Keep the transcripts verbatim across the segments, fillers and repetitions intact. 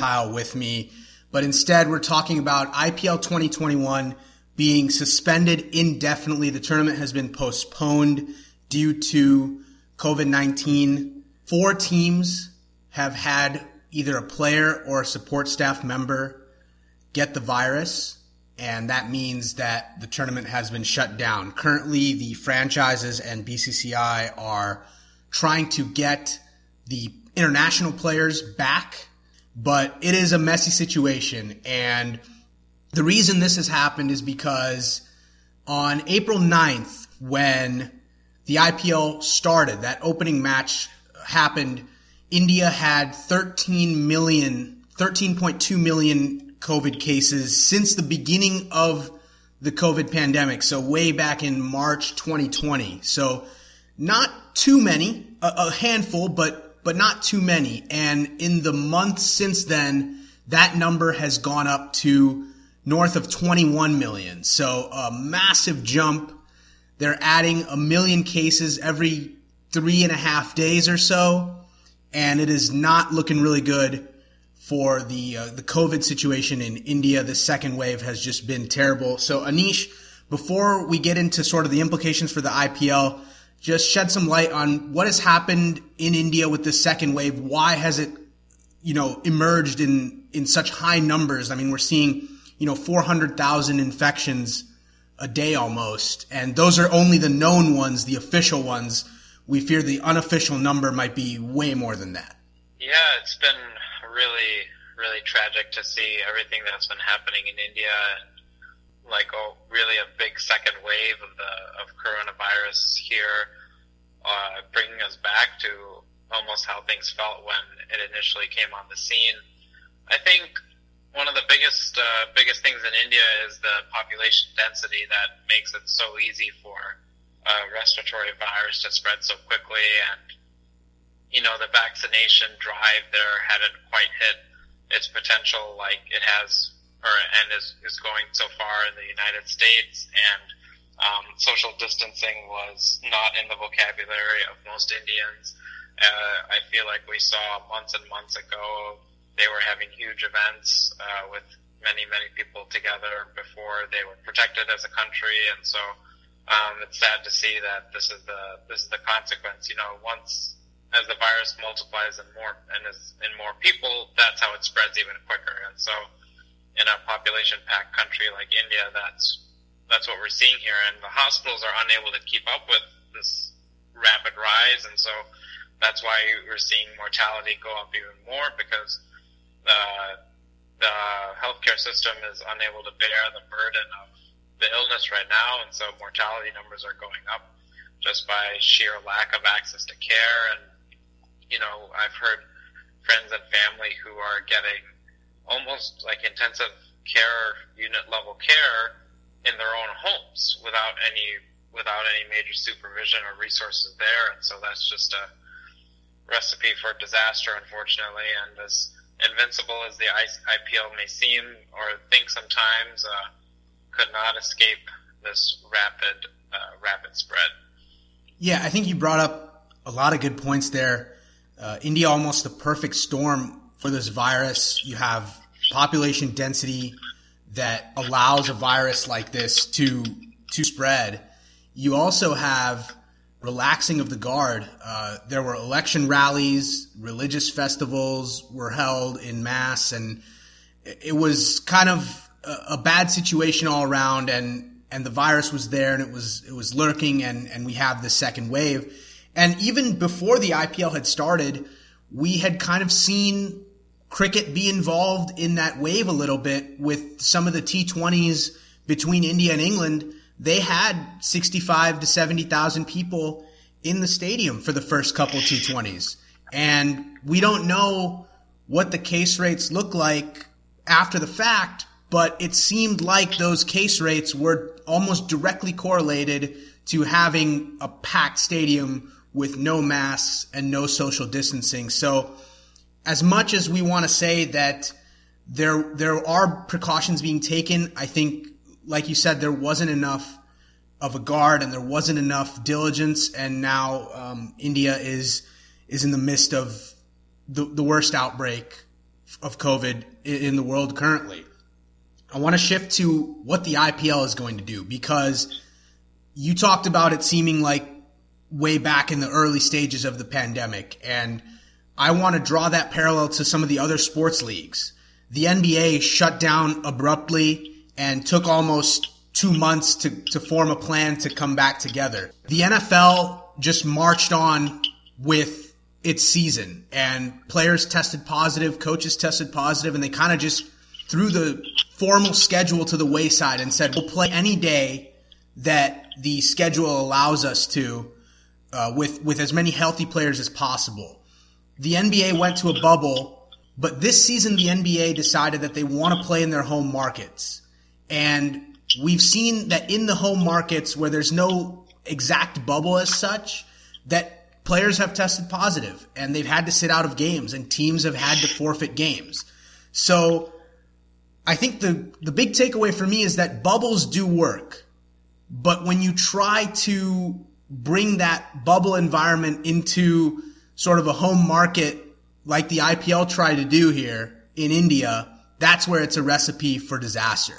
Kyle with me, but instead we're talking about I P L twenty twenty-one being suspended indefinitely. The tournament has been postponed due to COVID nineteen. Four teams have had either a player or a support staff member get the virus, and that means that the tournament has been shut down. Currently, the franchises and B C C I are trying to get the international players back, but it is a messy situation. And the reason this has happened is because on April ninth, when the I P L started, that opening match happened, India had thirteen million, thirteen point two million COVID cases since the beginning of the COVID pandemic. So way back in March twenty twenty. So not too many, a, a handful, but, but not too many. And in the months since then, that number has gone up to north of twenty-one million. So a massive jump. They're adding a million cases every three and a half days or so. And it is not looking really good for the uh, the COVID situation in India. The second wave has just been terrible. So Anish, before we get into sort of the implications for the I P L, just shed some light on what has happened in India with the second wave. Why has it, you know, emerged in, in such high numbers? I mean, we're seeing, you know, four hundred thousand infections a day almost. And those are only the known ones, the official ones. We fear the unofficial number might be way more than that. Yeah, it's been really, really tragic to see everything that's been happening in India, and like oh, really a big second wave of the of coronavirus here, uh, bringing us back to almost how things felt when it initially came on the scene. I think one of the biggest uh, biggest things in India is the population density that makes it so easy for a respiratory virus to spread so quickly, and you know the vaccination drive there hadn't quite hit its potential like it has or and is, is going so far in the United States, and um, social distancing was not in the vocabulary of most Indians. Uh, I feel like we saw months and months ago they were having huge events uh, with many, many people together before they were protected as a country, and so um, it's sad to see that this is the this is the consequence. You know, once as the virus multiplies and more and is in more people, that's how it spreads even quicker. And so, in a population-packed country like India, that's that's what we're seeing here, and the hospitals are unable to keep up with this rapid rise, and so that's why we're seeing mortality go up even more, because the the healthcare system is unable to bear the burden of the illness right now, and so mortality numbers are going up just by sheer lack of access to care. And you know, I've heard friends and family who are getting almost like intensive care unit level care in their own homes without any without any major supervision or resources there, and so that's just a recipe for disaster, unfortunately. And as invincible as the I P L may seem or think sometimes, uh, could not escape this rapid, uh, rapid spread. Yeah, I think you brought up a lot of good points there. Uh, India, almost the perfect storm for this virus. You have population density that allows a virus like this to to spread. You also have relaxing of the guard. Uh, there were election rallies, religious festivals were held in mass, and it was kind of a, a bad situation all around. And, and the virus was there, and it was it was lurking, and, and we have the second wave. And even before the I P L had started, we had kind of seen cricket be involved in that wave a little bit with some of the T twenties between India and England. They had sixty-five to seventy thousand people in the stadium for the first couple T twenties. And we don't know what the case rates look like after the fact, but it seemed like those case rates were almost directly correlated to having a packed stadium with no masks and no social distancing. So as much as we want to say that there there are precautions being taken, I think, like you said, there wasn't enough of a guard and there wasn't enough diligence, and now um, India is is in the midst of the, the worst outbreak of COVID in the world currently. I want to shift to what the I P L is going to do, because you talked about it seeming like way back in the early stages of the pandemic, and I want to draw that parallel to some of the other sports leagues. The N B A shut down abruptly and took almost two months to, to form a plan to come back together. The N F L just marched on with its season, and players tested positive, coaches tested positive, and they kind of just threw the formal schedule to the wayside and said, we'll play any day that the schedule allows us to, uh, with, with as many healthy players as possible. The N B A went to a bubble, but this season the N B A decided that they want to play in their home markets. And we've seen that in the home markets where there's no exact bubble as such, that players have tested positive and they've had to sit out of games and teams have had to forfeit games. So I think the, the big takeaway for me is that bubbles do work. But when you try to bring that bubble environment into sort of a home market like the I P L tried to do here in India, that's where it's a recipe for disaster.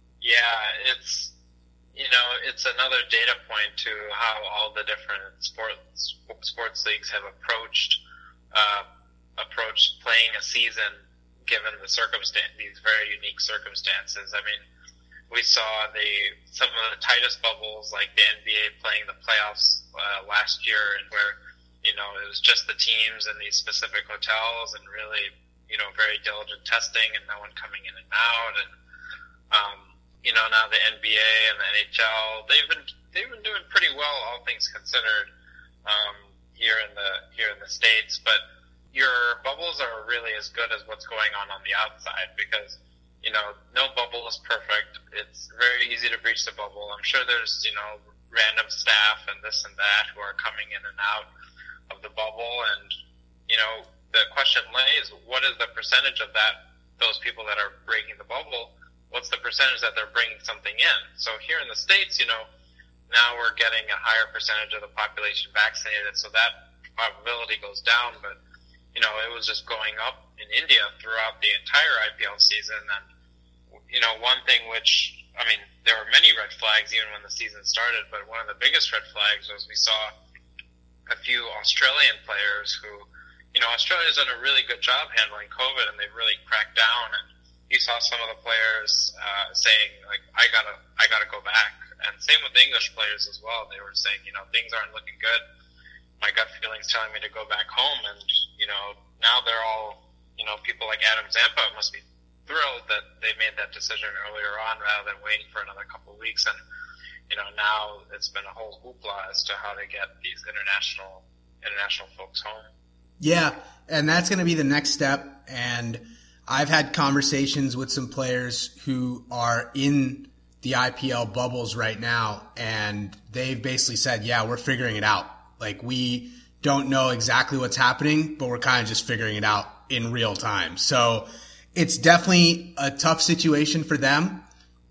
Yeah, it's, you know, it's another data point to how all the different sports sports leagues have approached uh, approached playing a season given the circumstance, these very unique circumstances. I mean, we saw the some of the tightest bubbles, like the N B A playing the playoffs uh, last year, and where, you know, it was just the teams in these specific hotels and really, you know, very diligent testing and no one coming in and out. And, um, you know, now the N B A and the N H L, they've been, they've been doing pretty well, all things considered, um, here in the, here in the States. But your bubbles are really as good as what's going on on the outside, because, you know, no bubble is perfect. It's very easy to breach the bubble. I'm sure there's, you know, random staff and this and that who are coming in and out of the bubble. And, you know, the question lays, what is the percentage of that, those people that are breaking the bubble, what's the percentage that they're bringing something in? So here in the States, you know, now we're getting a higher percentage of the population vaccinated, so that probability goes down. But, you know, it was just going up in India throughout the entire I P L season. And, you know, one thing which, I mean, there were many red flags even when the season started, but one of the biggest red flags was we saw a few Australian players who, you know, Australia's done a really good job handling COVID, and they've really cracked down. And you saw some of the players uh, saying, like, I gotta, I gotta go back. And same with the English players as well. They were saying, you know, things aren't looking good. My gut feeling's telling me to go back home. And, you know, now they're all, you know, people like Adam Zampa must be thrilled that they made that decision earlier on rather than waiting for another couple of weeks. And, you know, now it's been a whole hoopla as to how to get these international international folks home. Yeah, and that's going to be the next step. And I've had conversations with some players who are in the I P L bubbles right now, and they've basically said, yeah, we're figuring it out. Like, we don't know exactly what's happening, but we're kind of just figuring it out in real time. So it's definitely a tough situation for them.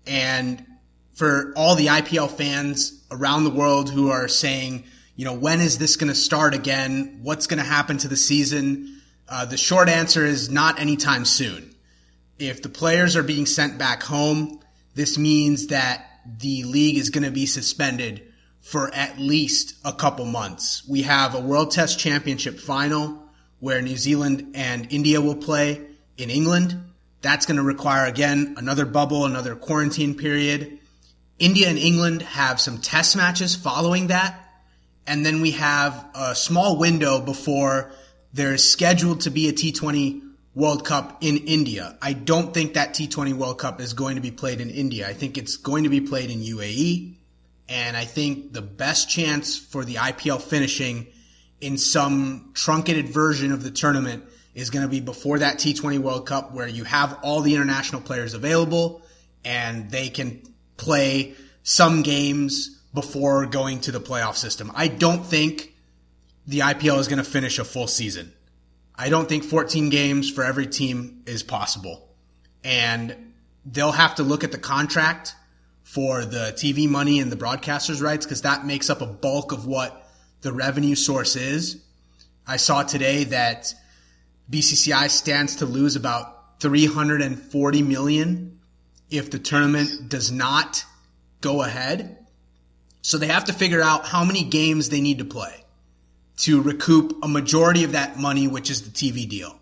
And for all the I P L fans around the world who are saying, you know, when is this going to start again? What's going to happen to the season? Uh, the short answer is not anytime soon. If the players are being sent back home, this means that the league is going to be suspended for at least a couple months. We have a World Test Championship final where New Zealand and India will play in England. That's going to require, again, another bubble, another quarantine period. India and England have some test matches following that. And then we have a small window before there's scheduled to be a T twenty World Cup in India. I don't think that T twenty World Cup is going to be played in India. I think it's going to be played in U A E. And I think the best chance for the I P L finishing in some truncated version of the tournament is going to be before that T twenty World Cup, where you have all the international players available and they can play some games before going to the playoff system. I don't think the I P L is going to finish a full season. I don't think fourteen games for every team is possible. And they'll have to look at the contract for the T V money and the broadcasters' rights, because that makes up a bulk of what the revenue source is. I saw today that B C C I stands to lose about three hundred forty million dollars if the tournament does not go ahead. So they have to figure out how many games they need to play to recoup a majority of that money, which is the T V deal.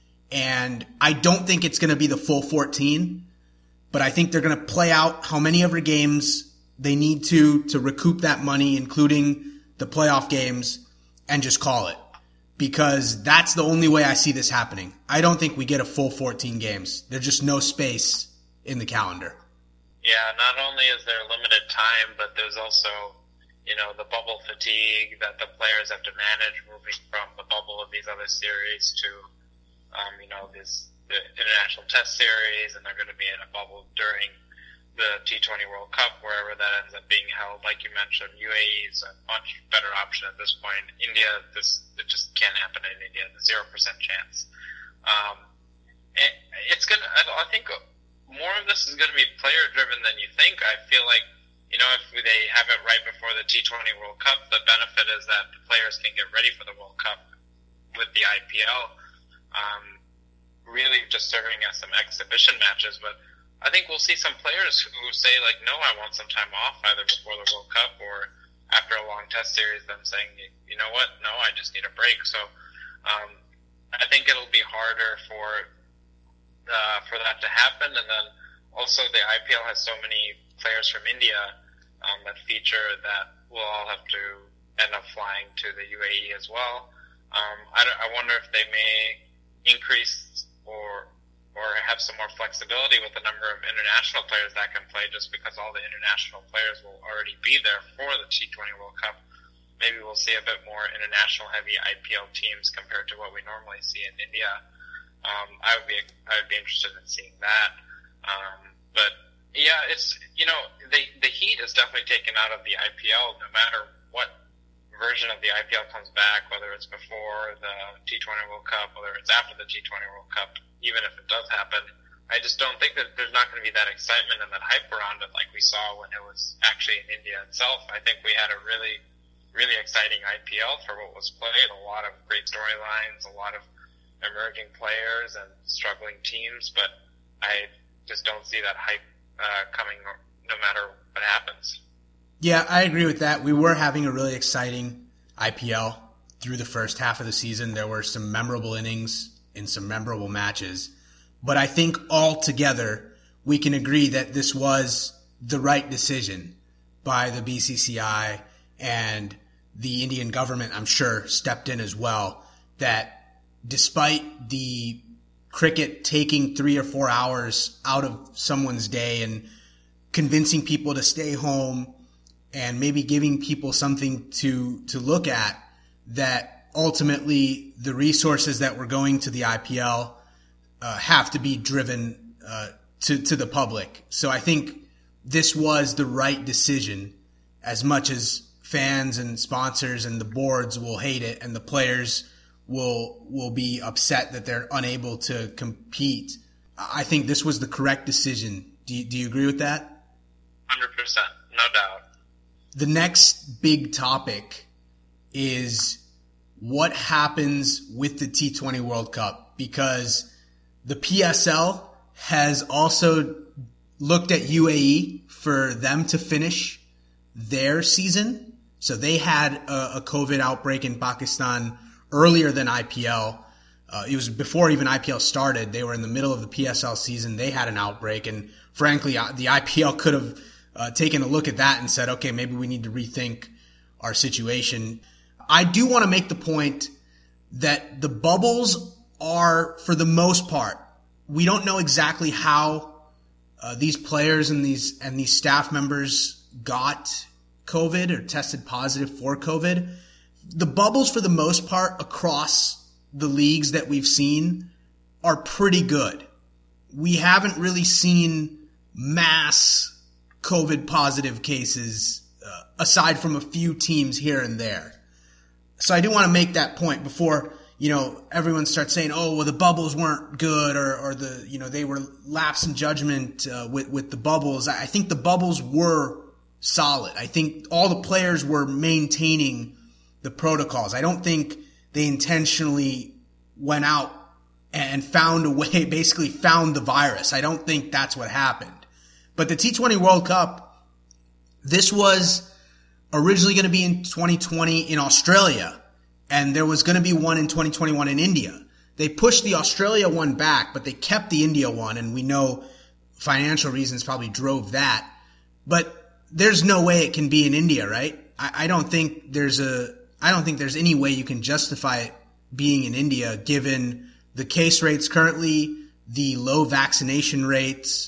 And I don't think it's going to be the full fourteen, but I think they're going to play out how many ever games they need to to recoup that money, including the playoff games, and just call it. Because that's the only way I see this happening. I don't think we get a full fourteen games. There's just no space in the calendar. Yeah, not only is there limited time, but there's also, you know, the bubble fatigue that the players have to manage moving from the bubble of these other series to, um, you know, this the international test series, and they're going to be in a bubble during the T twenty World Cup, wherever that ends up being held. Like you mentioned, U A E is a much better option at this point. India, this it just can't happen in India. The zero percent chance. Um, it, it's gonna. I think more of this is going to be player driven than you think. I feel like, you know, if they have it right before the T twenty World Cup, the benefit is that the players can get ready for the World Cup with the I P L, um, really just serving as some exhibition matches. But I think we'll see some players who say, like, no, I want some time off either before the World Cup or after a long test series, them saying, you know what, no, I just need a break. So um, I think it'll be harder for uh, for that to happen. And then also the I P L has so many players from India um, that feature that we'll all have to end up flying to the U A E as well. Um, I, don't, I wonder if they may increase or or have some more flexibility with the number of international players that can play, just because all the international players will already be there for the T twenty World Cup. Maybe we'll see a bit more international heavy I P L teams compared to what we normally see in India. Um, I would be I would be interested in seeing that. Um, but yeah, it's, you know, the the heat is definitely taken out of the I P L, no matter what version of the I P L comes back, whether it's before the T twenty World Cup, whether it's after the T twenty World Cup. Even if it does happen, I just don't think that there's not going to be that excitement and that hype around it like we saw when it was actually in India itself. I think we had a really, really exciting I P L for what was played, a lot of great storylines, a lot of emerging players and struggling teams, but I just don't see that hype uh, coming no matter what happens. Yeah, I agree with that. We were having a really exciting I P L through the first half of the season. There were some memorable innings in some memorable matches. But I think altogether we can agree that this was the right decision by the B C C I, and the Indian government, I'm sure, stepped in as well, that despite the cricket taking three or four hours out of someone's day and convincing people to stay home and maybe giving people something to, to look at, that ultimately the resources that were going to the I P L uh, have to be driven uh, to, to the public. So I think this was the right decision, as much as fans and sponsors and the boards will hate it and the players will will be upset that they're unable to compete. I think this was the correct decision. Do you, do you agree with that? one hundred percent, no doubt. The next big topic is what happens with the T twenty World Cup, because the P S L has also looked at U A E for them to finish their season. So they had a, a COVID outbreak in Pakistan earlier than I P L. Uh, it was before even I P L started. They were in the middle of the P S L season. They had an outbreak, and frankly, the I P L could have uh, taken a look at that and said, okay, maybe we need to rethink our situation. I do want to make the point that the bubbles are, for the most part, we don't know exactly how uh, these players and these and these staff members got COVID or tested positive for COVID. The bubbles, for the most part, across the leagues that we've seen are pretty good. We haven't really seen mass COVID positive cases uh, aside from a few teams here and there. So I do want to make that point before, you know, everyone starts saying, oh, well, the bubbles weren't good, or, or the, you know, they were lapse in judgment uh, with, with the bubbles. I think the bubbles were solid. I think all the players were maintaining the protocols. I don't think they intentionally went out and found a way, basically found the virus. I don't think that's what happened. But the T twenty World Cup, this was originally going to be in twenty twenty in Australia, and there was going to be one in twenty twenty-one in India. They pushed the Australia one back, but they kept the India one, and we know financial reasons probably drove that. But there's no way it can be in India, right? I, I don't think there's a, I don't think there's any way you can justify it being in India given the case rates currently, the low vaccination rates,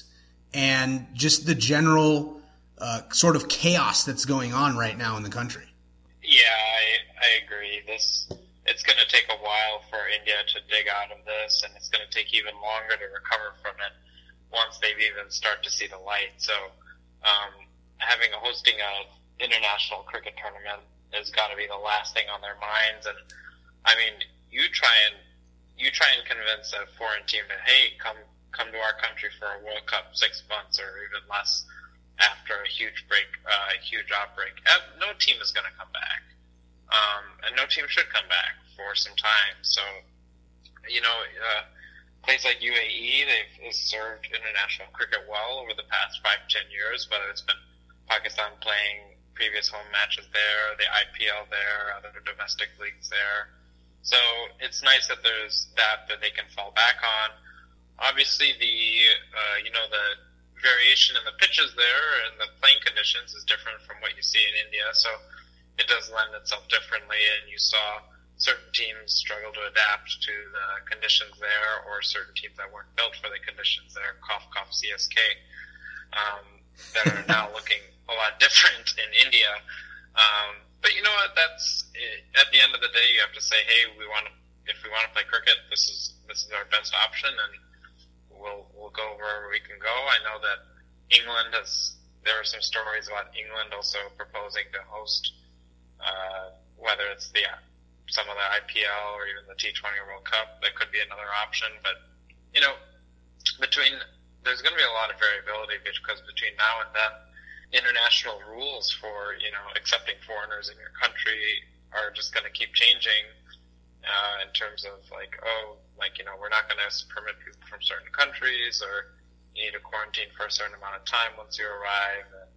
and just the general uh, sort of chaos that's going on right now in the country. Yeah, I, I agree. This it's going to take a while for India to dig out of this, and it's going to take even longer to recover from it once they've even start to see the light. So um, having a hosting an international cricket tournament has got to be the last thing on their minds. And I mean, you try and you try and convince a foreign team that, hey, come come to our country for a World Cup six months or even less after a huge break, uh, a huge outbreak. No team is going to come back, um, and no team should come back for some time. So, you know, uh, places like U A E, they've served international cricket well over the past five, ten years, whether it's been Pakistan playing previous home matches there, the I P L there, other domestic leagues there. So it's nice that there's that that they can fall back on. Obviously, the uh, you know the variation in the pitches there and the playing conditions is different from what you see in India, so it does lend itself differently. And you saw certain teams struggle to adapt to the conditions there, or certain teams that weren't built for the conditions there. Cough, cough, C S K, um, that are now looking a lot different in India. Um, but you know what? That's at the end of the day, you have to say, hey, we want to, if we want to play cricket, this is this is our best option, and we'll we'll go wherever we can go. I know that England has. There are some stories about England also proposing to host, uh, whether it's the some of the I P L or even the T twenty World Cup. That could be another option. But you know, between there's going to be a lot of variability because between now and then, international rules for, you know, accepting foreigners in your country are just going to keep changing, uh, in terms of like, oh, like, you know, we're not going to permit people from certain countries, or you need to quarantine for a certain amount of time once you arrive. And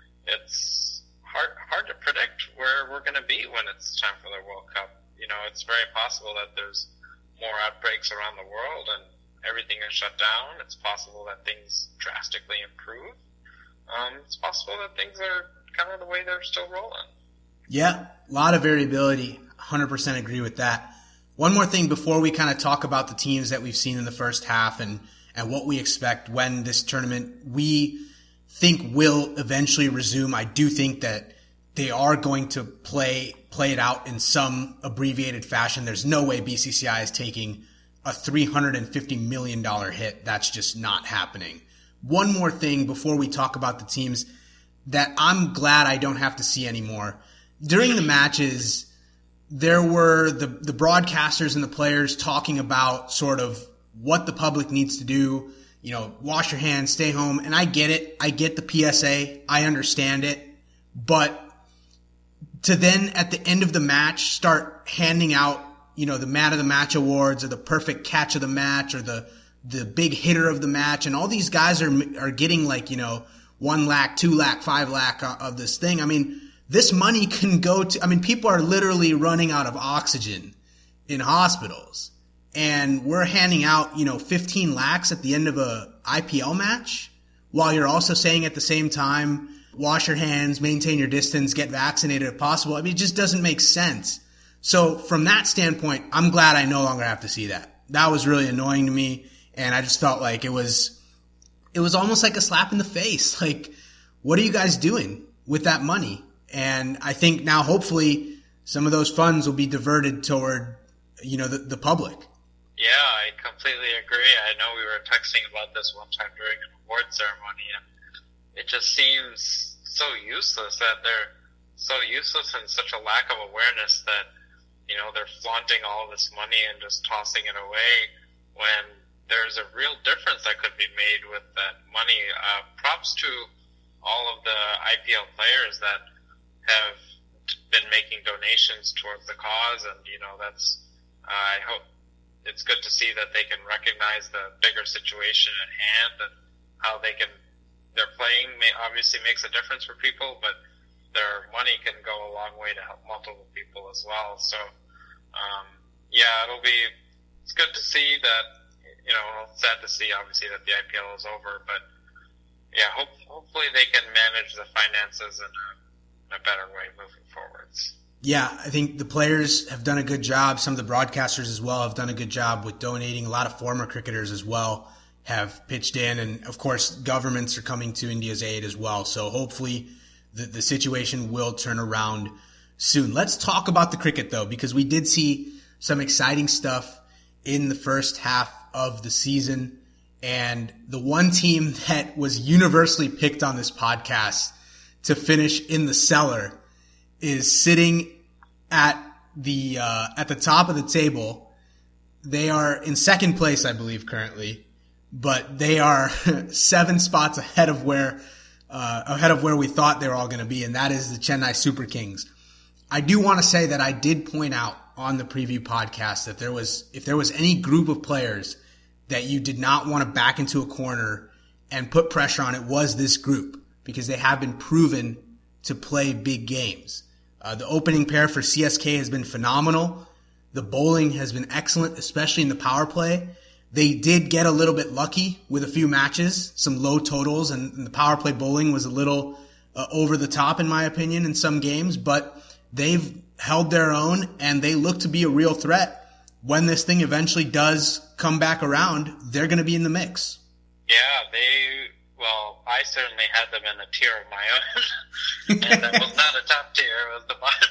it's hard, hard to predict where we're going to be when it's time for the World Cup. You know, it's very possible that there's more outbreaks around the world and everything is shut down. It's possible that things drastically improve. Um, it's possible that things are kind of the way they're still rolling. Yeah, a lot of variability. one hundred percent agree with that. One more thing before we kind of talk about the teams that we've seen in the first half and, and what we expect when this tournament we think will eventually resume. I do think that they are going to play play it out in some abbreviated fashion. There's no way B C C I is taking a three hundred fifty million dollars hit. That's just not happening. One more thing before we talk about the teams that I'm glad I don't have to see anymore. During the matches, there were the, the broadcasters and the players talking about sort of what the public needs to do. You know, wash your hands, stay home. And I get it. I get the P S A. I understand it. But to then at the end of the match start handing out, you know, the man of the match awards or the perfect catch of the match or the the big hitter of the match, and all these guys are are getting like, you know, one lakh, two lakh, five lakh of this thing. I mean, this money can go to, I mean, people are literally running out of oxygen in hospitals, and we're handing out, you know, fifteen lakhs at the end of a I P L match, while you're also saying at the same time, wash your hands, maintain your distance, get vaccinated if possible. I mean, it just doesn't make sense. So from that standpoint, I'm glad I no longer have to see that. That was really annoying to me. And I just felt like it was, it was almost like a slap in the face. Like, what are you guys doing with that money? And I think now hopefully some of those funds will be diverted toward, you know, the, the public. Yeah, I completely agree. I know we were texting about this one time during an award ceremony, and it just seems so useless that they're so useless and such a lack of awareness that, you know, they're flaunting all this money and just tossing it away when there's a real difference that could be made with that money. Uh, props to all of the I P L players that have been making donations towards the cause, and, you know, that's, uh, I hope it's good to see that they can recognize the bigger situation at hand and how they can, their playing may, obviously makes a difference for people, but their money can go a long way to help multiple people as well. So, um, yeah, it'll be, it's good to see that, you know, sad to see obviously that the I P L is over, but yeah, hope, hopefully they can manage the finances in a, in a better way moving forwards. Yeah, I think the players have done a good job. Some of the broadcasters as well have done a good job with donating. A lot of former cricketers as well have pitched in. And, of course, governments are coming to India's aid as well. So hopefully the, the situation will turn around soon. Let's talk about the cricket, though, because we did see some exciting stuff in the first half of the season. And the one team that was universally picked on this podcast to finish in the cellar is sitting at the uh, at the top of the table. They are in second place, I believe, currently, but they are seven spots ahead of where uh, ahead of where we thought they were all going to be, and that is the Chennai Super Kings. I do want to say that I did point out on the preview podcast that there was if there was any group of players that you did not want to back into a corner and put pressure on, it was this group, because they have been proven to play big games. Uh, the opening pair for C S K has been phenomenal. The bowling has been excellent, especially in the power play. They did get a little bit lucky with a few matches, some low totals, and, and the power play bowling was a little uh, over the top, in my opinion, in some games, but they've held their own, and they look to be a real threat. When this thing eventually does come back around, they're going to be in the mix. Yeah, they, well, I certainly had them in a tier of my own, and that was not a top tier, it was the bottom,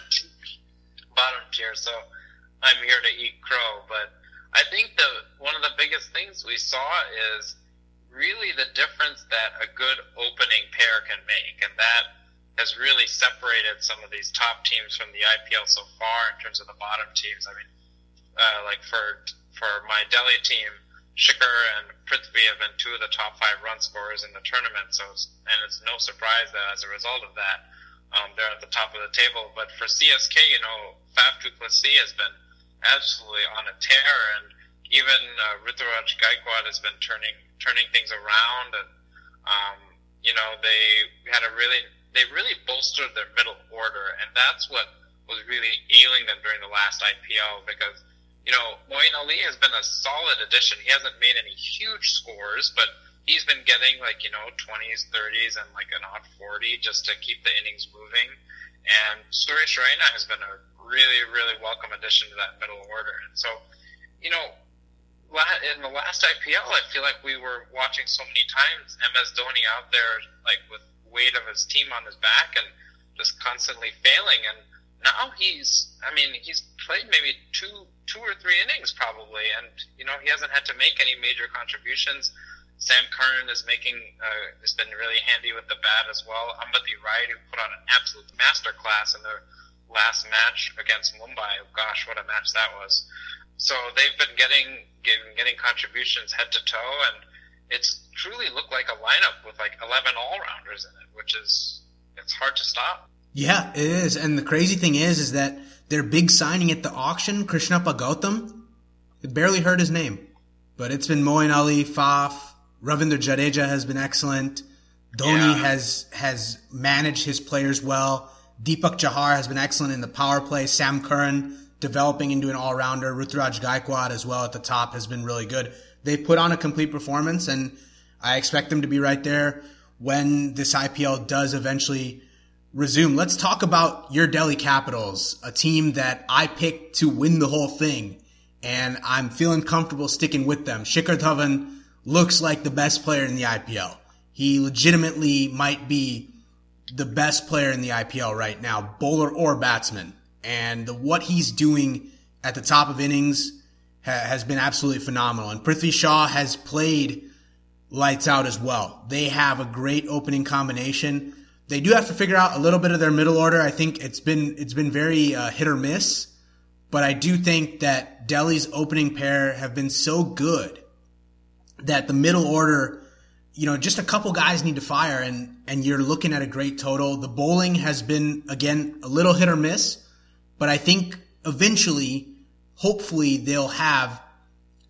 bottom tier, so I'm here to eat crow. But I think the one of the biggest things we saw is really the difference that a good opening pair can make, and that has really separated some of these top teams from the I P L so far in terms of the bottom teams. I mean, uh, like for for my Delhi team, Shikhar and Prithvi have been two of the top five run scorers in the tournament, so it's, and it's no surprise that as a result of that, um, they're at the top of the table. But for C S K, you know, Faf du Plessis has been absolutely on a tear, and even uh, Ruturaj Gaikwad has been turning turning things around, and um, you know, they had a really they really bolstered their middle order, and that's what was really ailing them during the last I P L, because you know, Moeen Ali has been a solid addition. He hasn't made any huge scores, but he's been getting like, you know, twenties, thirties, and like an odd forty just to keep the innings moving. And Suresh Raina has been a really, really welcome addition to that middle order. And so, you know, in the last I P L, I feel like we were watching so many times M S Dhoni out there like with weight of his team on his back and just constantly failing. And now he's, I mean, he's played maybe two, two or three innings probably, and you know he hasn't had to make any major contributions. Sam Curran is making, uh, has been really handy with the bat as well. Ambati Rai, who put on an absolute masterclass in their last match against Mumbai. Gosh, what a match that was! So they've been getting, getting, getting contributions head to toe, and it's truly looked like a lineup with like eleven all-rounders in it, which is it's hard to stop. Yeah, it is. And the crazy thing is, is that their big signing at the auction, Krishnappa Gautam, it barely heard his name. But it's been Moeen Ali, Faf, Ravindra Jadeja has been excellent. Dhoni yeah. has has managed his players well. Deepak Chahar has been excellent in the power play. Sam Curran developing into an all-rounder. Ruturaj Gaikwad as well at the top has been really good. They put on a complete performance, and I expect them to be right there when this I P L does eventually resume. Let's talk about your Delhi Capitals, a team that I picked to win the whole thing, and I'm feeling comfortable sticking with them. Shikhar Dhawan looks like the best player in the I P L. He legitimately might be the best player in the I P L right now, bowler or batsman. And the, what he's doing at the top of innings ha, has been absolutely phenomenal. And Prithvi Shaw has played lights out as well. They have a great opening combination. They do have to figure out a little bit of their middle order. I think it's been it's been very uh, hit or miss, but I do think that Delhi's opening pair have been so good that the middle order, you know, just a couple guys need to fire, and and you're looking at a great total. The bowling has been, again, a little hit or miss, but I think eventually, hopefully, they'll have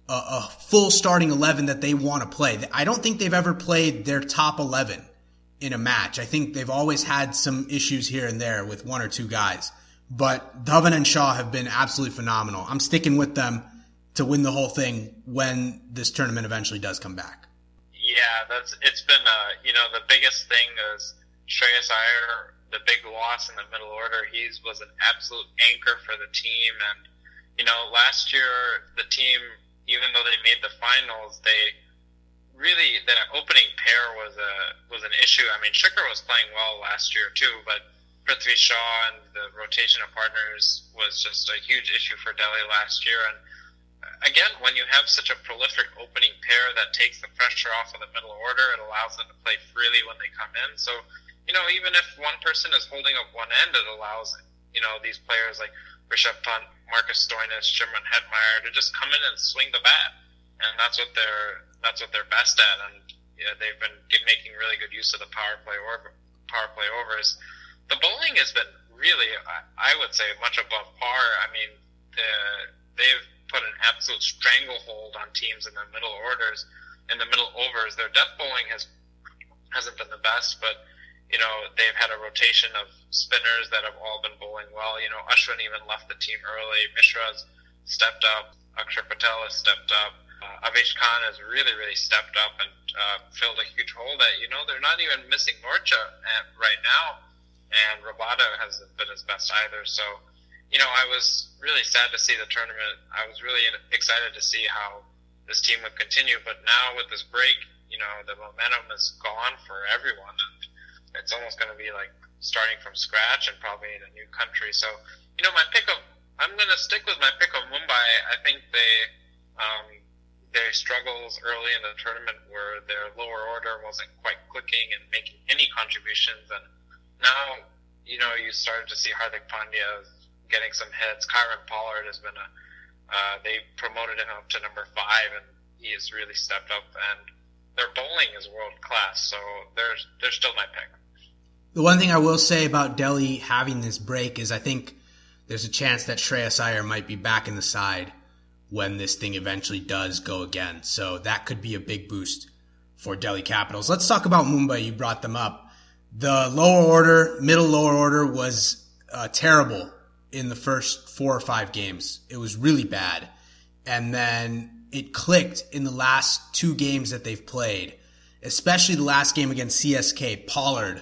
a, a full starting eleven that they want to play. I don't think they've ever played their top eleven in a match. I think they've always had some issues here and there with one or two guys. But Dhawan and Shaw have been absolutely phenomenal. I'm sticking with them to win the whole thing when this tournament eventually does come back. Yeah, that's it's been, uh, you know, the biggest thing is Shreyas Iyer, the big loss in the middle order. He was an absolute anchor for the team. And, you know, last year, the team, even though they made the finals, they really, the opening pair was a was an issue. I mean, Shikhar was playing well last year too, but Prithvi Shaw and the rotation of partners was just a huge issue for Delhi last year. And again, when you have such a prolific opening pair that takes the pressure off of the middle order, it allows them to play freely when they come in. So, you know, even if one person is holding up one end, it allows, you know, these players like Rishabh Pant, Marcus Stoinis, Shimron Hetmyer to just come in and swing the bat. And that's what they're that's what they're best at. And yeah, they've been making really good use of the power play over power play overs. The bowling has been really, I would say, much above par. I mean, the, they've put an absolute stranglehold on teams in the middle orders, in the middle overs. Their death bowling has hasn't been the best, but you know they've had a rotation of spinners that have all been bowling well. You know, Ashwin even left the team early. Mishra's stepped up. Akshar Patel has stepped up. Uh, Avesh Khan has really, really stepped up and uh, filled a huge hole that, you know, they're not even missing Norcha at, right now. And Rabada hasn't been his best either. So, you know, I was really sad to see the tournament. I was really excited to see how this team would continue. But now with this break, you know, the momentum is gone for everyone. And it's almost going to be like starting from scratch and probably in a new country. So, you know, my pick of, I'm going to stick with my pick of Mumbai. I think they, um, their struggles early in the tournament where their lower order wasn't quite clicking and making any contributions. And now, you know, you started to see Hardik Pandya getting some hits. Kyron Pollard has been a, uh, they promoted him up to number five, and he has really stepped up. And their bowling is world class, so they're, they're still my pick. The one thing I will say about Delhi having this break is I think there's a chance that Shreyas Iyer might be back in the side when this thing eventually does go again. So that could be a big boost for Delhi Capitals. Let's talk about Mumbai. You brought them up. The lower order, middle lower order was uh, terrible in the first four or five games. It was really bad. And then it clicked in the last two games that they've played, especially the last game against C S K. Pollard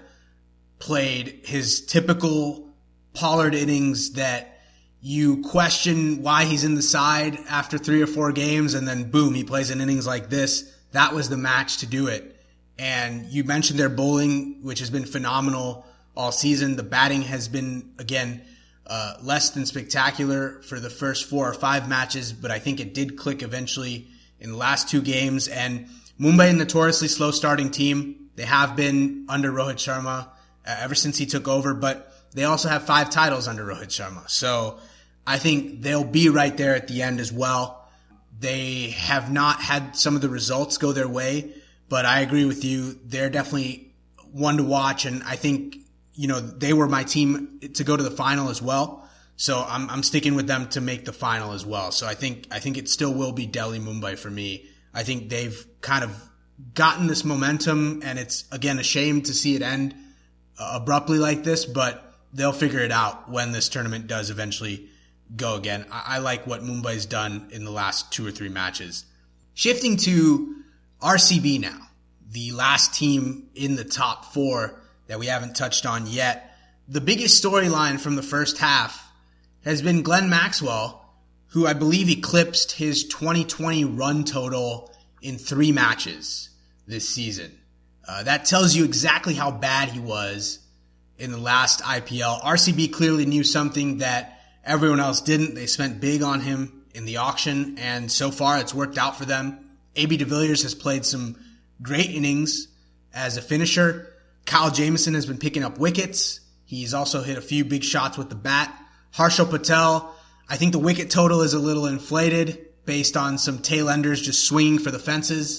played his typical Pollard innings that you question why he's in the side after three or four games, and then boom, he plays an innings like this. That was the match to do it. And you mentioned their bowling, which has been phenomenal all season. The batting has been, again, uh, less than spectacular for the first four or five matches, but I think it did click eventually in the last two games. And Mumbai, a notoriously slow starting team. They have been under Rohit Sharma uh, ever since he took over, but they also have five titles under Rohit Sharma. So I think they'll be right there at the end as well. They have not had some of the results go their way, but I agree with you. They're definitely one to watch, and I think, you know, they were my team to go to the final as well. So I'm I'm sticking with them to make the final as well. So I think I think it still will be Delhi Mumbai for me. I think they've kind of gotten this momentum, and it's, again, a shame to see it end uh, abruptly like this, but they'll figure it out when this tournament does eventually go again. I, I like what Mumbai's done in the last two or three matches. Shifting to R C B now, the last team in the top four that we haven't touched on yet. The biggest storyline from the first half has been Glenn Maxwell, who I believe eclipsed his twenty twenty run total in three matches this season. Uh, that tells you exactly how bad he was in the last I P L. R C B clearly knew something that everyone else didn't. They spent big on him in the auction, and so far it's worked out for them. A B de Villiers has played some great innings as a finisher. Kyle Jamieson has been picking up wickets. He's also hit a few big shots with the bat. Harshal Patel, I think the wicket total is a little inflated based on some tail enders just swinging for the fences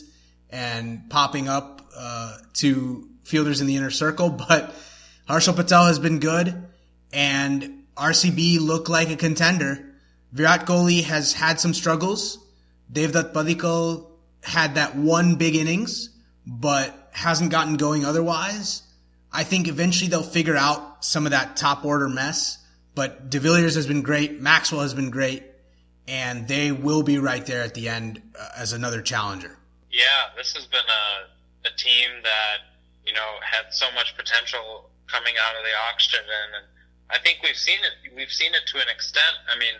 and popping up uh, to fielders in the inner circle, but Harshal Patel has been good, and R C B look like a contender. Virat Kohli has had some struggles, Devdutt Padikkal had that one big innings, but hasn't gotten going otherwise. I think eventually they'll figure out some of that top order mess, but De Villiers has been great. Maxwell has been great, and they will be right there at the end uh, as another challenger. Yeah, this has been a, a team that, you know, had so much potential coming out of the auction, and, and I think we've seen it. We've seen it to an extent. I mean,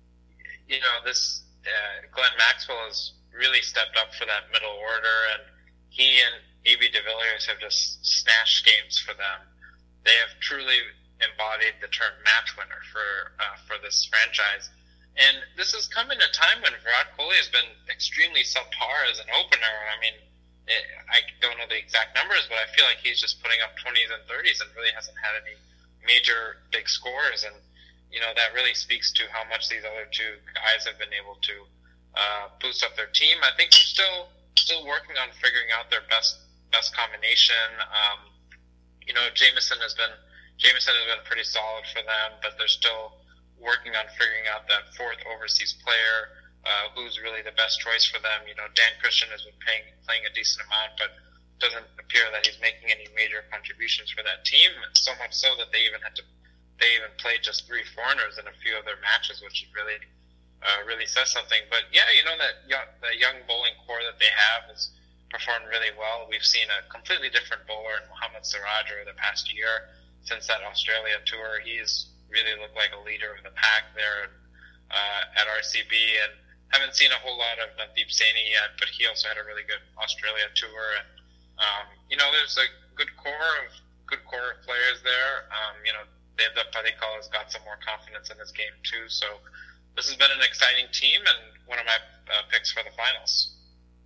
you know, this uh, Glenn Maxwell has really stepped up for that middle order, and he and A B de Villiers have just snatched games for them. They have truly embodied the term match winner for uh, for this franchise. And this has come in a time when Virat Kohli has been extremely subpar as an opener. I mean, it, I don't know the exact numbers, but I feel like he's just putting up twenties and thirties and really hasn't had any major big scores. And, you know, that really speaks to how much these other two guys have been able to uh, boost up their team. I think they're still still working on figuring out their best best combination. Um, you know, Jameson has been Jameson has been pretty solid for them, but they're still working on figuring out that fourth overseas player, uh, who's really the best choice for them. You know, Dan Christian has been paying, playing a decent amount, but doesn't appear that he's making any major contributions for that team. So much so that they even had to, they even played just three foreigners in a few of their matches, which really, uh, really says something. But yeah, you know, that young, the young bowling core that they have has performed really well. We've seen a completely different bowler in Mohammad Siraj over the past year since that Australia tour. He's really looked like a leader of the pack there uh, at R C B, and haven't seen a whole lot of Navdeep Saini yet, but he also had a really good Australia tour. And um, you know, there's a good core of good core of players there. Um, you know, Devdutt Padikkal has got some more confidence in his game too. So this has been an exciting team and one of my uh, picks for the finals.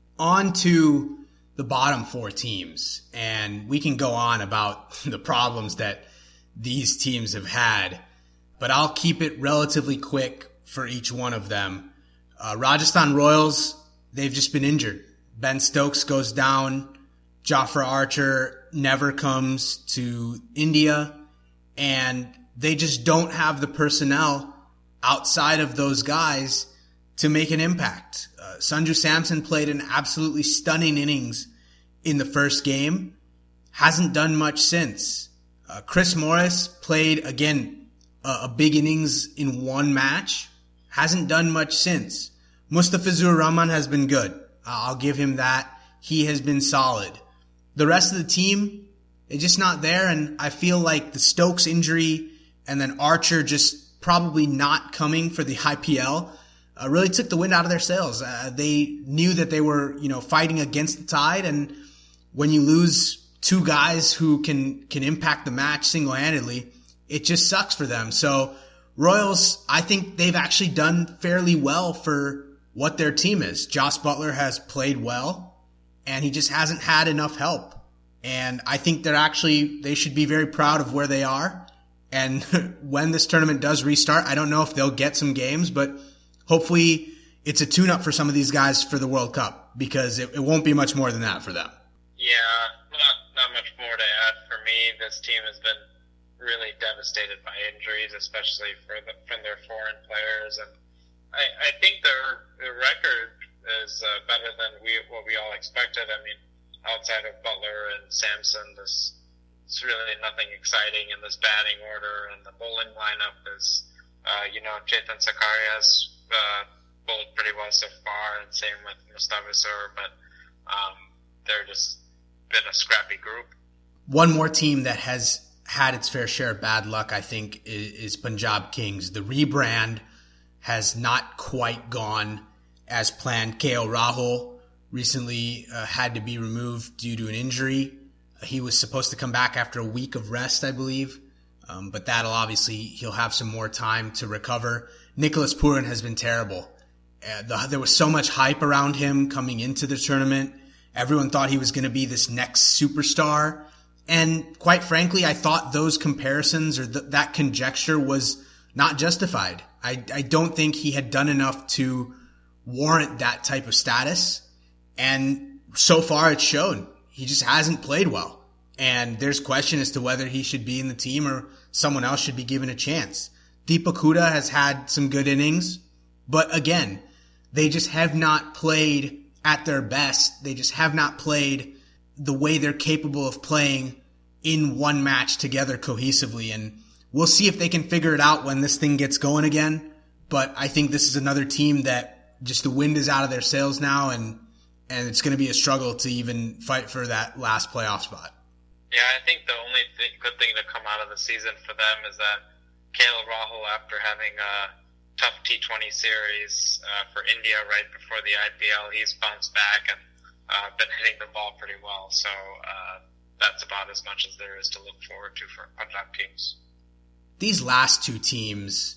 On to the bottom four teams, and we can go on about the problems that these teams have had, but I'll keep it relatively quick for each one of them. Uh, Rajasthan Royals, they've just been injured. Ben Stokes goes down. Jofra Archer never comes to India. And they just don't have the personnel outside of those guys to make an impact. Uh, Sanju Samson played an absolutely stunning innings in the first game. Hasn't done much since. Uh, Chris Morris played, again, a big innings in one match. Hasn't done much since. Mustafizur Rahman has been good. I'll give him that. He has been solid. The rest of the team, they're just not there, and I feel like the Stokes injury and then Archer just probably not coming for the I P L uh, really took the wind out of their sails. Uh, they knew that they were, you know, fighting against the tide, and when you lose two guys who can, can impact the match single-handedly, it just sucks for them. So Royals, I think they've actually done fairly well for what their team is. Joss Butler has played well, and he just hasn't had enough help. And I think they're actually, they should be very proud of where they are. And when this tournament does restart, I don't know if they'll get some games, but hopefully it's a tune-up for some of these guys for the World Cup, because it, it won't be much more than that for them. Yeah, not, not much more to add for me. This team has been really devastated by injuries, especially for the, from their foreign players, and I, I think their, their record is uh, better than we what we all expected. I mean, outside of Butler and Samson, this it's really nothing exciting in this batting order, and the bowling lineup is, uh, you know, Chetan Sakaria's uh, bowled pretty well so far, and same with Mustafizur, but um, they're just been a scrappy group. One more team that has had its fair share of bad luck, I think, is Punjab Kings. The rebrand has not quite gone as planned. K L Rahul recently uh, had to be removed due to an injury. He was supposed to come back after a week of rest, I believe, um, but that'll obviously, he'll have some more time to recover. Nicholas Pooran has been terrible. Uh, the, there was so much hype around him coming into the tournament. Everyone thought he was going to be this next superstar. And quite frankly, I thought those comparisons or th- that conjecture was not justified. I, I don't think he had done enough to warrant that type of status. And so far it's shown. He just hasn't played well. And there's question as to whether he should be in the team or someone else should be given a chance. Deepak Huda has had some good innings. But again, They just have not played at their best. They just have not played the way they're capable of playing in one match together cohesively. And we'll see if they can figure it out when this thing gets going again. But I think this is another team that just the wind is out of their sails now, and and it's going to be a struggle to even fight for that last playoff spot. Yeah, I think the only th- good thing to come out of the season for them is that Kale Rahul, after having a tough T twenty series uh, for India right before the I P L, he's bounced back and uh, been hitting the ball pretty well. So uh, that's about as much as there is to look forward to for Punjab Kings. These last two teams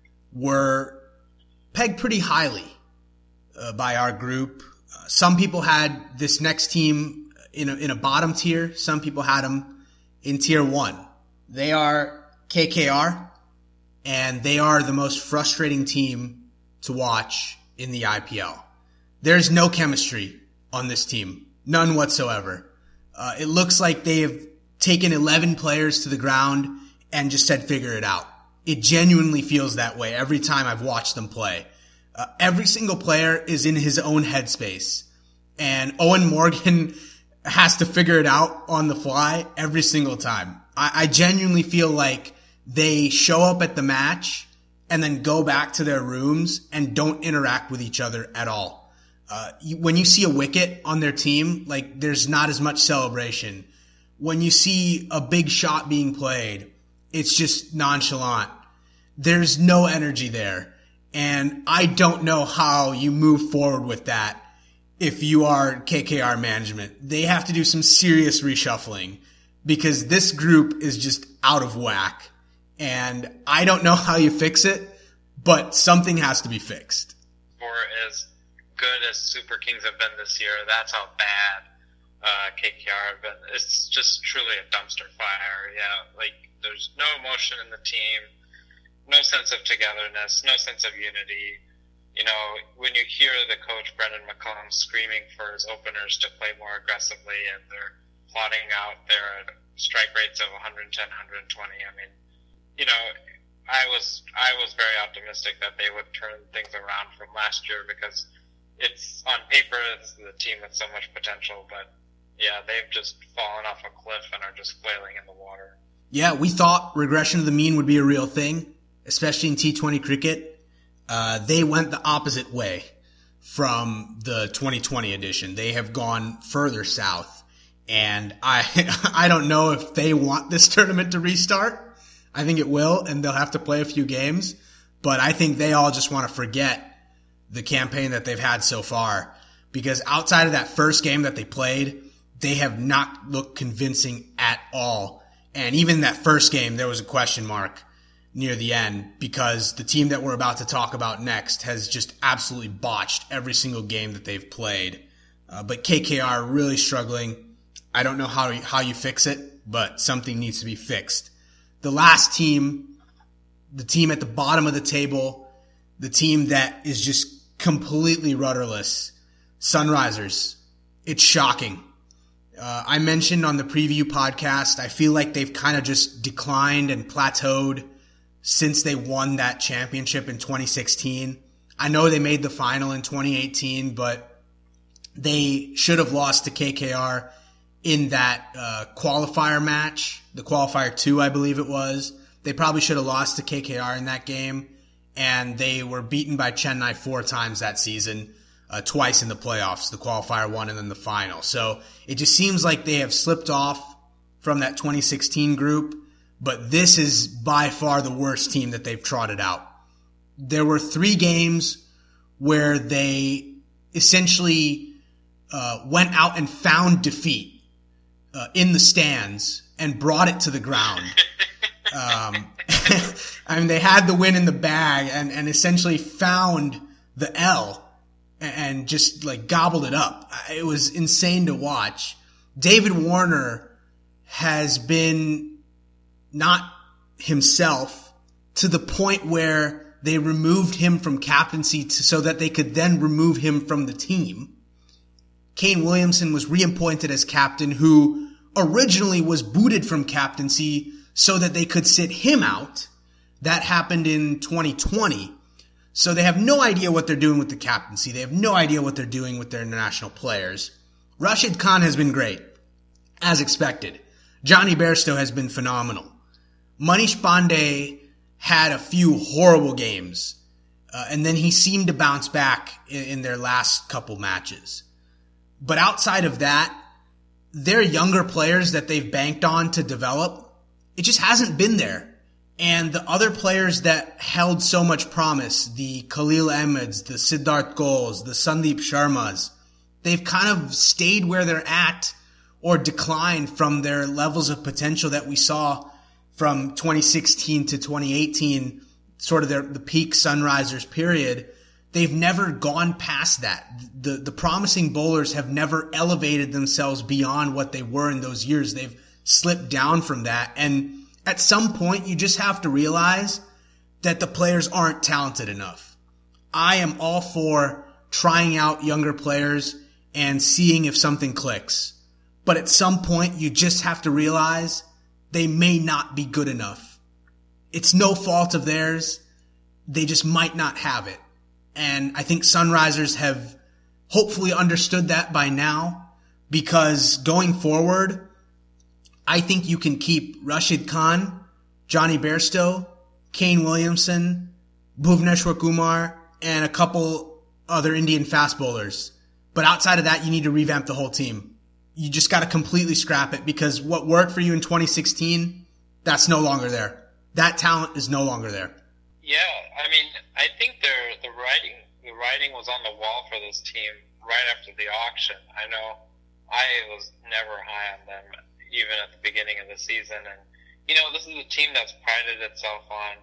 were pegged pretty highly uh, by our group. Uh, some people had this next team in a, in a bottom tier. Some people had them in tier one. They are K K R, and they are the most frustrating team to watch in the I P L. There's no chemistry on this team. None whatsoever. Uh, it looks like they have taken eleven players to the ground and just said, figure it out. It genuinely feels that way every time I've watched them play. Uh, every single player is in his own headspace. And Owen Morgan has to figure it out on the fly every single time. I, I genuinely feel like they show up at the match and then go back to their rooms and don't interact with each other at all. Uh, you, when you see a wicket on their team, like there's not as much celebration. When you see a big shot being played, it's just nonchalant. There's no energy there. And I don't know how you move forward with that. If you are K K R management, they have to do some serious reshuffling because this group is just out of whack. And I don't know how you fix it, but something has to be fixed. For as good as Super Kings have been this year, that's how bad uh, K K R have been. It's just truly a dumpster fire. Yeah, like there's no emotion in the team, no sense of togetherness, no sense of unity. You know, when you hear the coach, Brendan McCullum, screaming for his openers to play more aggressively and they're plotting out their strike rates of one ten, one twenty, I mean, you know, I was I was very optimistic that they would turn things around from last year because it's, on paper, it's the team with so much potential, but, yeah, they've just fallen off a cliff and are just flailing in the water. Yeah, we thought regression to the mean would be a real thing, especially in T twenty cricket. Uh, they went the opposite way from the twenty twenty edition. They have gone further south. And I, I don't know if they want this tournament to restart. I think it will, and they'll have to play a few games. But I think they all just want to forget the campaign that they've had so far. Because outside of that first game that they played, they have not looked convincing at all. And even that first game, there was a question mark near the end because the team that we're about to talk about next has just absolutely botched every single game that they've played. Uh, but K K R really struggling. I don't know how you, how you fix it, but something needs to be fixed. The last team, the team at the bottom of the table, the team that is just completely rudderless, Sunrisers. It's shocking. Uh, I mentioned on the preview podcast, I feel like they've kind of just declined and plateaued since they won that championship in twenty sixteen. I know they made the final in twenty eighteen, but they should have lost to K K R in that uh, qualifier match, the qualifier two, I believe it was. They probably should have lost to K K R in that game, and they were beaten by Chennai four times that season, uh, twice in the playoffs, the qualifier one and then the final. So it just seems like they have slipped off from that twenty sixteen group. But this is by far the worst team that they've trotted out. There were three games where they essentially uh, went out and found defeat uh, in the stands and brought it to the ground. Um, I mean, they had the win in the bag and, and essentially found the L and just like gobbled it up. It was insane to watch. David Warner has been not himself to the point where they removed him from captaincy to, so that they could then remove him from the team. Kane Williamson was reappointed as captain, who originally was booted from captaincy so that they could sit him out. That happened in twenty twenty. So they have no idea what they're doing with the captaincy. They have no idea what they're doing with their international players. Rashid Khan has been great, as expected. Johnny Bairstow has been phenomenal. Manish Pandey had a few horrible games, uh, and then he seemed to bounce back in, in their last couple matches. But outside of that, their younger players that they've banked on to develop, it just hasn't been there. And the other players that held so much promise, the Khalil Ahmeds, the Siddharth Ghols, the Sandeep Sharmas, they've kind of stayed where they're at or declined from their levels of potential that we saw from twenty sixteen to twenty eighteen, sort of their, the peak Sunrisers period. They've never gone past that. The, the promising bowlers have never elevated themselves beyond what they were in those years. They've slipped down from that. And at some point, you just have to realize that the players aren't talented enough. I am all for trying out younger players and seeing if something clicks. But at some point, you just have to realize they may not be good enough. It's no fault of theirs. They just might not have it. And I think Sunrisers have hopefully understood that by now, because going forward, I think you can keep Rashid Khan, Johnny Bairstow, Kane Williamson, Bhuvneshwar Kumar, and a couple other Indian fast bowlers. But outside of that, you need to revamp the whole team. You just got to completely scrap it, because what worked for you in twenty sixteen, that's no longer there. That talent is no longer there. Yeah, I mean, I think there the writing the writing was on the wall for this team right after the auction. I know I was never high on them, even at the beginning of the season. And, you know, this is a team that's prided itself on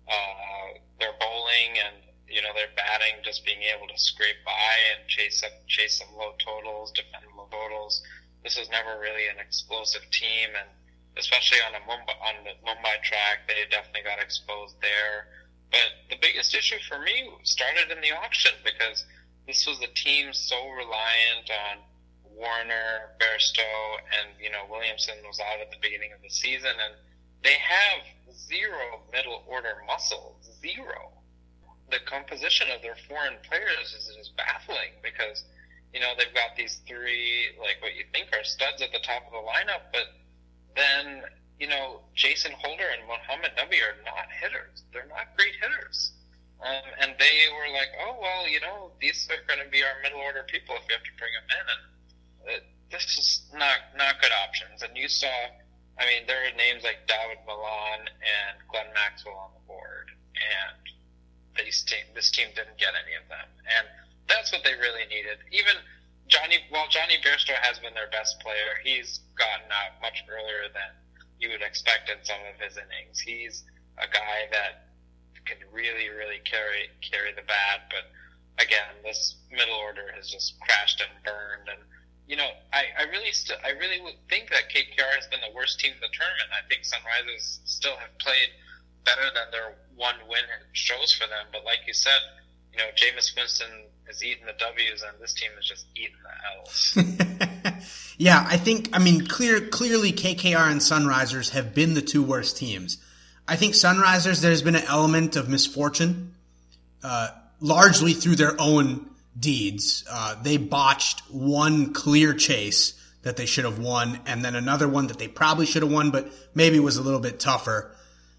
uh, their bowling and, you know, their batting, just being able to scrape by and chase up, chase some low totals, defend low totals. This was never really an explosive team, and especially on a Mumbai, on the Mumbai track, they definitely got exposed there. But the biggest issue for me started in the auction, because this was a team so reliant on Warner, Bairstow, and, you know, Williamson was out at the beginning of the season, and they have zero middle order muscle, zero. The composition of their foreign players is, is baffling, because, you know, they've got these three, like what you think are studs at the top of the lineup, but then, you know, Jason Holder and Mohammad Nabi are not hitters. They're not great hitters. Um, and they were like, oh, well, you know, these are going to be our middle order people if we have to bring them in. And uh, this is not, not good options. And you saw, I mean, there are names like David Malan and Glenn Maxwell on the board. And these team, this team didn't get any of them. And that's what they really needed. Even Johnny, well, Johnny Bairstow has been their best player. He's gotten out much earlier than you would expect in some of his innings. He's a guy that can really, really carry carry the bat. But again, this middle order has just crashed and burned. And you know, I, I really, st- I really would think that K K R has been the worst team in the tournament. I think Sunrisers still have played better than their one win shows for them. But like you said, you know, Jameis Winston is eating the W's, and this team is just eating the L's. Yeah, I think, I mean, clear, clearly K K R and Sunrisers have been the two worst teams. I think Sunrisers, there's been an element of misfortune, uh, largely through their own deeds. Uh, they botched one clear chase that they should have won, and then another one that they probably should have won, but maybe was a little bit tougher.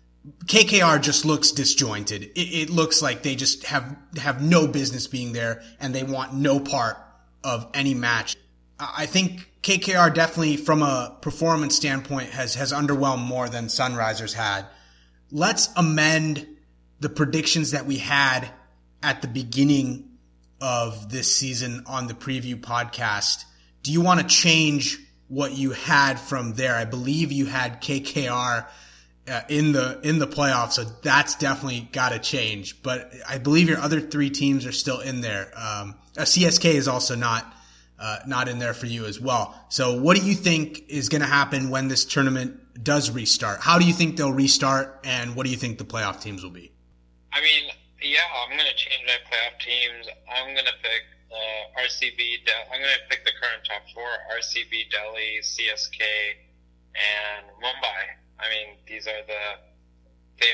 K K R just looks disjointed. It, it looks like they just have, have no business being there, and they want no part of any match. I think K K R definitely, from a performance standpoint, has, has underwhelmed more than Sunrisers had. Let's amend the predictions that we had at the beginning of this season on the preview podcast. Do you want to change what you had from there? I believe you had K K R uh, in the in the playoffs, so that's definitely got to change. But I believe your other three teams are still in there. Um, uh, C S K is also not uh, not in there for you as well. So what do you think is going to happen when this tournament does restart? How do you think they'll restart, and what do you think the playoff teams will be? I mean, yeah, I'm going to change my playoff teams. I'm going to pick uh, R C B. De- I'm going to pick the current top four: R C B, Delhi, C S K, and Mumbai. I mean, these are the they've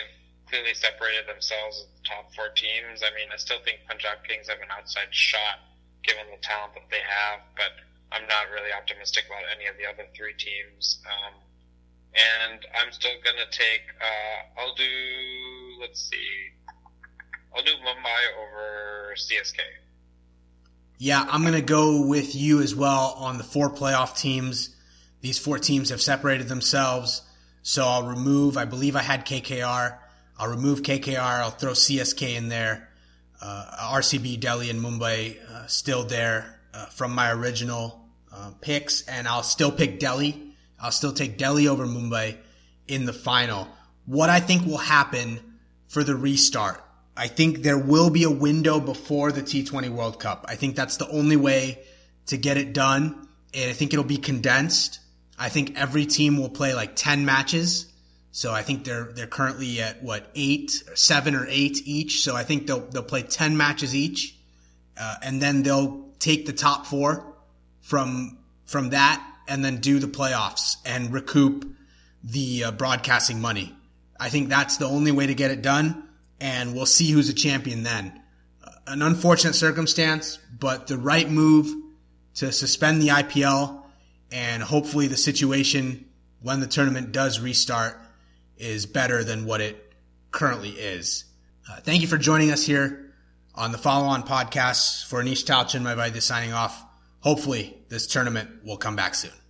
clearly separated themselves as the top four teams. I mean, I still think Punjab Kings have an outside shot given the talent that they have, but I'm not really optimistic about any of the other three teams. Um, and I'm still going to take, uh, I'll do, let's see, I'll do Mumbai over C S K. Yeah, I'm going to go with you as well on the four playoff teams. These four teams have separated themselves, so I'll remove, I believe I had K K R. I'll remove K K R. I'll throw C S K in there. Uh, R C B, Delhi, and Mumbai uh, still there uh, from my original uh, picks, and I'll still pick Delhi. I'll still take Delhi over Mumbai in the final. What I think will happen for the restart, I think there will be a window before the T twenty World Cup. I think that's the only way to get it done, and I think it'll be condensed. I think every team will play like ten matches. So I think they're they're currently at what eight, or seven or eight each. So I think they'll they'll play ten matches each, uh, and then they'll take the top four from from that, and then do the playoffs and recoup the uh, broadcasting money. I think that's the only way to get it done, and we'll see who's a champion then. Uh, an unfortunate circumstance, but the right move to suspend the I P L, and hopefully the situation when the tournament does restart is better than what it currently is. Uh, thank you for joining us here on the Follow On Podcast. For Anish Talchan, my buddy, signing off. Hopefully this tournament will come back soon.